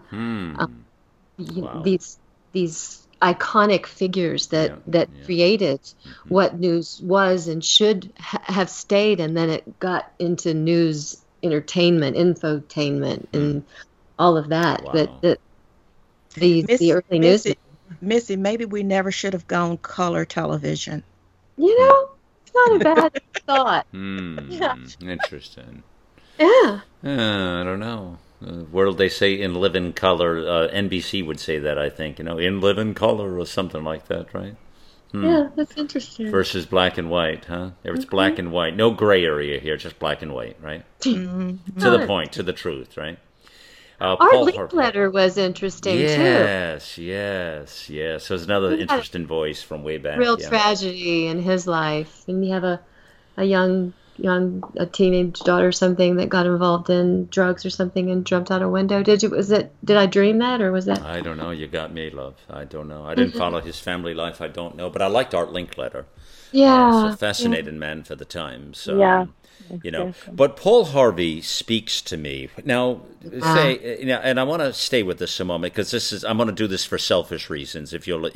Wow.
These iconic figures that created what news was and should have stayed, and then it got into news entertainment, infotainment, and all of that.
Wow.
But the early news.
Missy, maybe we never should have gone color television.
It's not a bad thought.
Interesting.
Yeah.
I don't know. World, they say in living color. NBC would say that, I think. In living color or something like that, right?
Yeah, that's interesting.
Versus black and white, huh? It's black and white. No gray area here, just black and white, right? To the point, to the truth, right?
Art Linkletter was interesting, too.
Yes. So it's another interesting voice from way back.
Real tragedy in his life. And you have a young teenage daughter or something that got involved in drugs or something and jumped out a window. Did I dream that, or was that?
I don't know. You got me, love. I don't know. I didn't follow his family life. I don't know. But I liked Art Linkletter.
Yeah.
He's a fascinating man for the time. So, But Paul Harvey speaks to me. Now, and I want to stay with this a moment, because I'm going to do this for selfish reasons. If you'll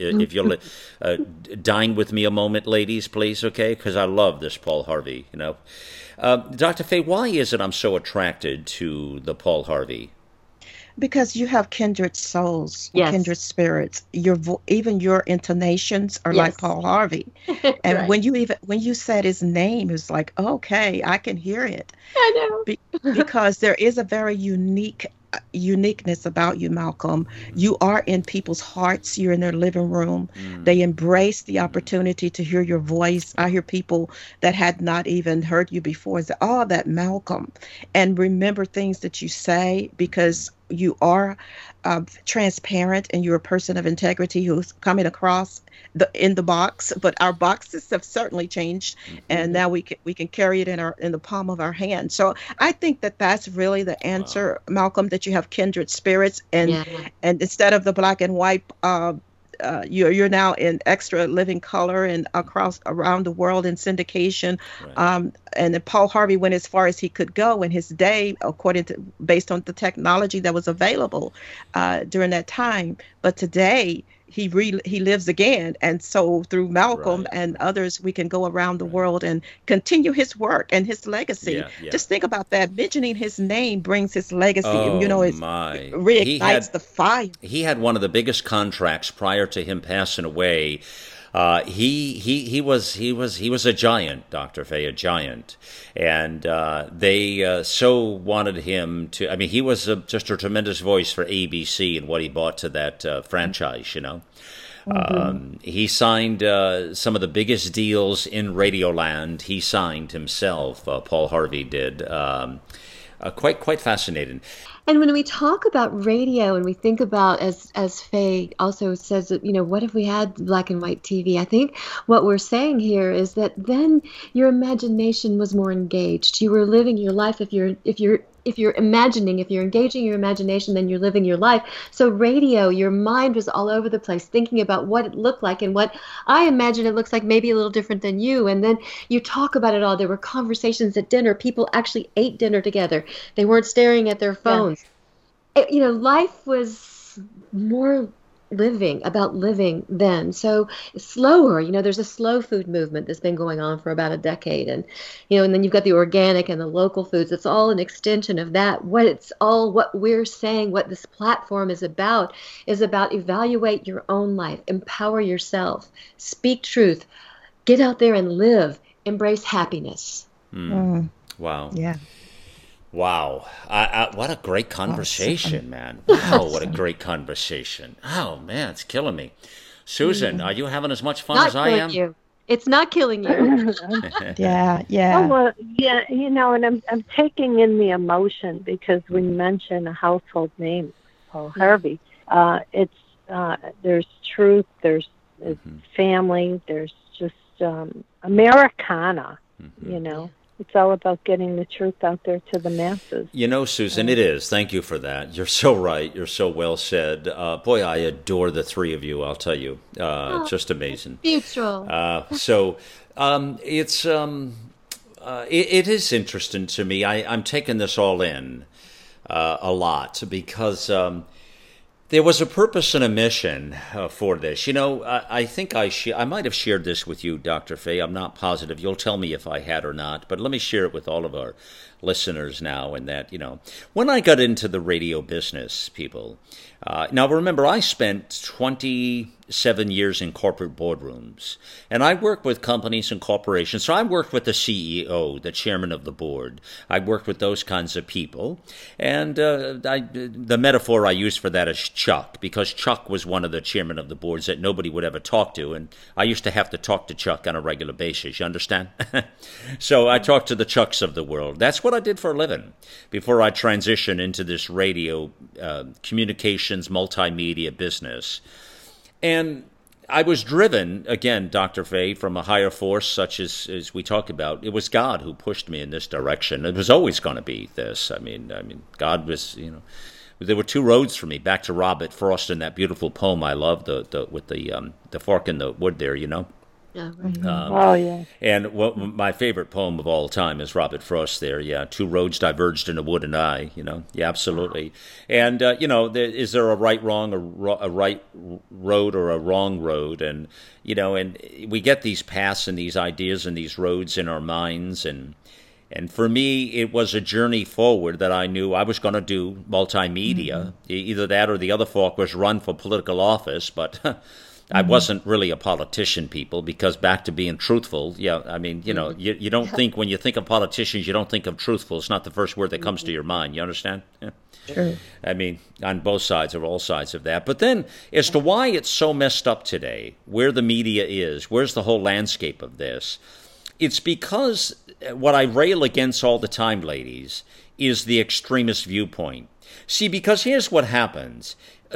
dine with me a moment, ladies, please, okay? Because I love this Paul Harvey, Dr. Faye, why is it I'm so attracted to the Paul Harvey?
Because you have kindred souls,
yes.
kindred spirits. Even your intonations are like Paul Harvey. And
right.
when you said his name, it was like, okay, I can hear it.
I know.
Because there is a very uniqueness about you, Malcolm. You are in people's hearts. You're in their living room. They embrace the opportunity to hear your voice. I hear people that had not even heard you before say, oh, that Malcolm, and remember things that you say, because you are transparent and you're a person of integrity who's coming across in the box. But our boxes have certainly changed, and now we can carry it in the palm of our hand. So I think that's really the answer, Malcolm, that you have kindred spirits, and instead of the black and white, you're now in extra living color and around the world in syndication. Right. And then Paul Harvey went as far as he could go in his day, based on the technology that was available during that time. But today he lives again, and so through Malcolm and others, we can go around the world and continue his work and his legacy. Just think about that. Mentioning his name brings his legacy, and it reignites the fire.
He had one of the biggest contracts prior to him passing away. He was a giant, Dr. Faye, a giant, and they so wanted him to. I mean, he was just a tremendous voice for ABC and what he brought to that franchise. He signed some of the biggest deals in Radioland. He signed himself. Paul Harvey did. Quite fascinating.
And when we talk about radio and we think about, as Faye also says, that, what if we had black and white TV? I think what we're saying here is that then your imagination was more engaged. You were living your life. If you're engaging your imagination, then you're living your life. So radio, your mind was all over the place thinking about what it looked like, and what I imagine it looks like maybe a little different than you. And then you talk about it all. There were conversations at dinner. People actually ate dinner together. They weren't staring at their phones. Life was more about living then. So slower, there's a slow food movement that's been going on for about a decade. And, and then you've got the organic and the local foods. It's all an extension of that. What we're saying, what this platform is about evaluate your own life, empower yourself, speak truth, get out there and live, embrace happiness.
Wow.
Yeah.
Wow. What a great conversation, man. Wow, what a great conversation. Oh, man, it's killing me. Susan, are you having as much fun
Not
as I
killing
am?
you. It's not killing you.
Yeah,
Oh,
yeah.
well, yeah, and I'm taking in the emotion because when you mention a household name, Paul Harvey, it's there's truth, there's family, there's just Americana, It's all about getting the truth out there to the masses.
You know, Susan, it is. Thank you for that. You're so right. You're so well said. Boy, I adore the three of you, I'll tell you. Just amazing.
Mutual.
It is interesting to me. I'm taking this all in a lot because there was a purpose and a mission for this. I think I might have shared this with you, Dr. Faye. I'm not positive. You'll tell me if I had or not, but let me share it with all of our listeners now. And that, when I got into the radio business, people, now remember, I spent 27 years in corporate boardrooms, and I worked with companies and corporations. So I worked with the CEO, the chairman of the board. I worked with those kinds of people. And the metaphor I use for that is Chuck, because Chuck was one of the chairmen of the boards that nobody would ever talk to. And I used to have to talk to Chuck on a regular basis. You understand? So I talked to the Chucks of the world. That's what I did for a living before I transitioned into this radio communications multimedia business. And I was driven, again, Dr. Faye, from a higher force such as we talk about. It was God who pushed me in this direction. It was always going to be this. I mean, God was, there were two roads for me, back to Robert Frost and that beautiful poem I love, with the fork in the wood there,
Yeah, right.
Oh, yeah.
And my favorite poem of all time is Robert Frost there. Yeah, two roads diverged in a wood and I, Yeah, absolutely. And, is there a right road or a wrong road? And, and we get these paths and these ideas and these roads in our minds. And for me, it was a journey forward that I knew I was going to do multimedia. Either that or the other fork was run for political office, but I wasn't really a politician, people, because back to being truthful, you don't think, when you think of politicians, you don't think of truthful. It's not the first word that comes to your mind. You understand? Yeah.
True.
I mean, on both sides or all sides of that. But then, as to why it's so messed up today, where the media is, where's the whole landscape of this, it's because what I rail against all the time, ladies, is the extremist viewpoint. See, because here's what happens.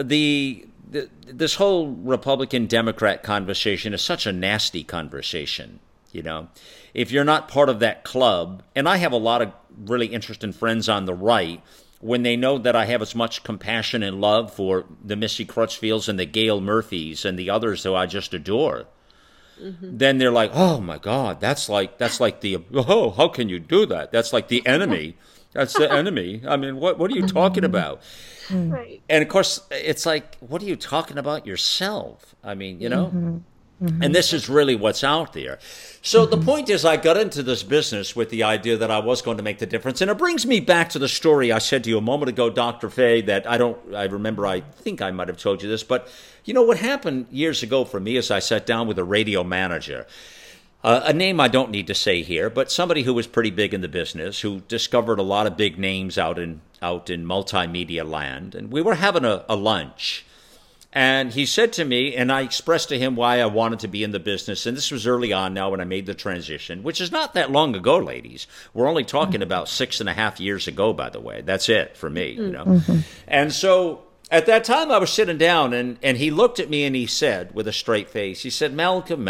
This whole Republican-Democrat conversation is such a nasty conversation, If you're not part of that club, and I have a lot of really interesting friends on the right, when they know that I have as much compassion and love for the Missy Crutchfields and the Gail Murphys and the others who I just adore, then they're like, oh, my God, that's like how can you do that? That's like the enemy. That's the enemy. I mean, what are you talking about?
Right.
And, of course, it's like, what are you talking about yourself? I mean, And this is really what's out there. So the point is, I got into this business with the idea that I was going to make the difference. And it brings me back to the story I said to you a moment ago, Dr. Faye, that I think I might have told you this. But, what happened years ago for me is I sat down with a radio manager. A name I don't need to say here, but somebody who was pretty big in the business, who discovered a lot of big names out in multimedia land. And we were having a lunch. And he said to me, and I expressed to him why I wanted to be in the business. And this was early on now when I made the transition, which is not that long ago, ladies. We're only talking about 6.5 years ago, by the way. That's it for me, And so at that time I was sitting down and he looked at me and he said, with a straight face, he said, Malcolm,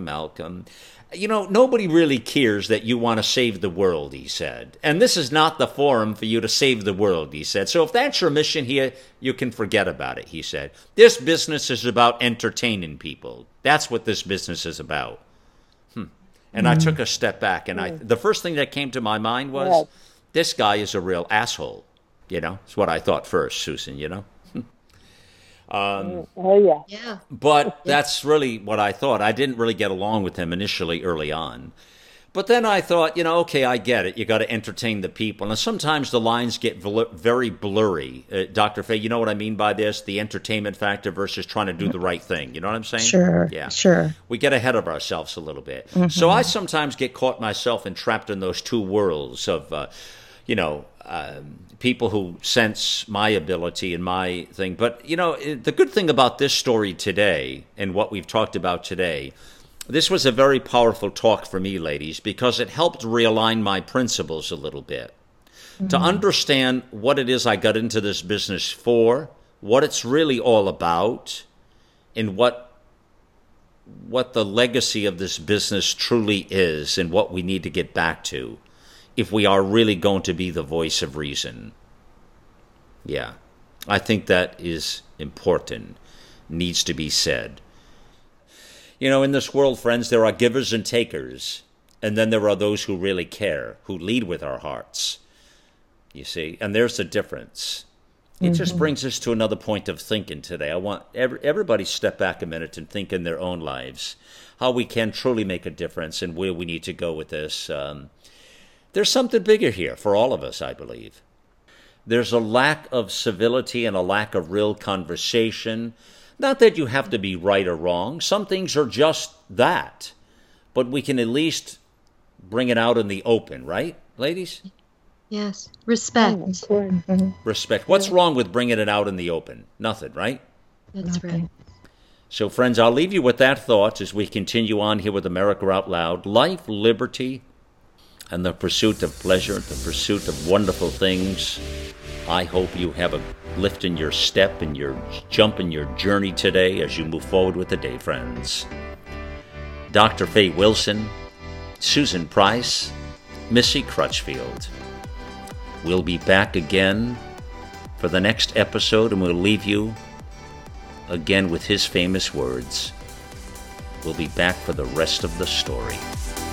nobody really cares that you want to save the world, he said. And this is not the forum for you to save the world, he said. So if that's your mission here, you can forget about it, he said. This business is about entertaining people. That's what this business is about. And I took a step back, and the first thing that came to my mind was, this guy is a real asshole. It's what I thought first, Susan,
Yeah.
But that's really what I thought. I didn't really get along with him initially early on. But then I thought, okay, I get it. You got to entertain the people. And sometimes the lines get very blurry. Dr. Faye, you know what I mean by this? The entertainment factor versus trying to do the right thing. You know what I'm saying?
Sure.
Yeah.
Sure.
We get ahead of ourselves a little bit. So I sometimes get caught myself entrapped in those two worlds of, people who sense my ability and my thing. But, the good thing about this story today and what we've talked about today, this was a very powerful talk for me, ladies, because it helped realign my principles a little bit. Mm-hmm. To understand what it is I got into this business for, what it's really all about, and what the legacy of this business truly is and what we need to get back to if we are really going to be the voice of reason. Yeah, I think that is important, needs to be said. In this world, friends, there are givers and takers, and then there are those who really care, who lead with our hearts. You see, and there's the difference. It just brings us to another point of thinking today. I want everybody to step back a minute and think in their own lives how we can truly make a difference and where we need to go with this. There's something bigger here for all of us, I believe. There's a lack of civility and a lack of real conversation. Not that you have to be right or wrong. Some things are just that. But we can at least bring it out in the open, right, ladies?
Yes. Respect.
Respect. What's wrong with bringing it out in the open? Nothing, right?
That's right.
So, friends, I'll leave you with that thought as we continue on here with America Out Loud. Life, liberty, and the pursuit of pleasure, the pursuit of wonderful things. I hope you have a lift in your step and your jump in your journey today as you move forward with the day, friends. Dr. Faye Wilson, Susan Price, Missy Crutchfield. We'll be back again for the next episode, and we'll leave you again with his famous words. We'll be back for the rest of the story.